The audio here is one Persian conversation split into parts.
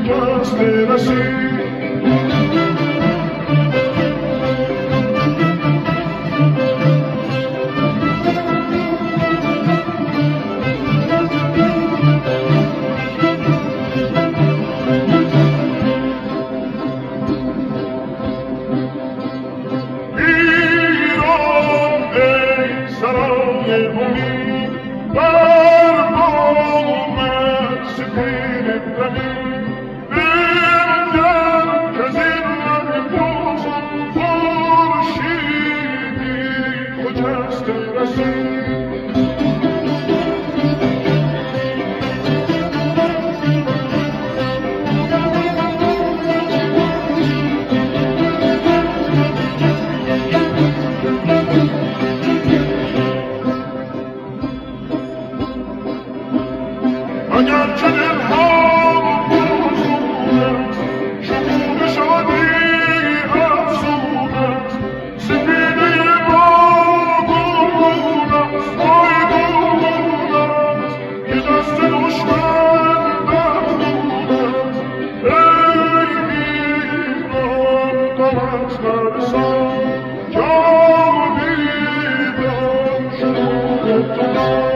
شکسته رسید. اگر چه دلها بزرگت شهود شادی افزونت سپیده ما گلگونت وای گلگونت که دست دشمن مخدونت ای ایران غمت نرسان جان دیدم شهود تو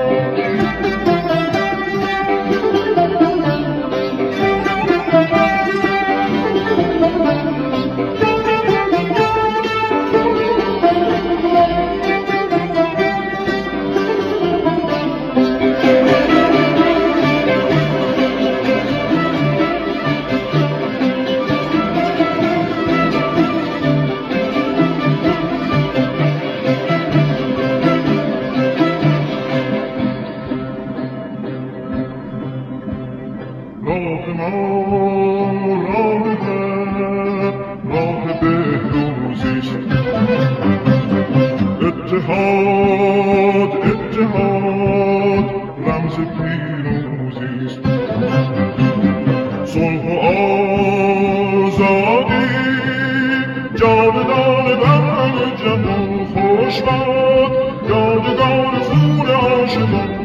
راه ما راه در راه بهروزیست. اتحاد اتحاد رمز پیروزیست. صلح و آزادی جاودان بر همه جهان خوش باد یادگار خون عاشقان.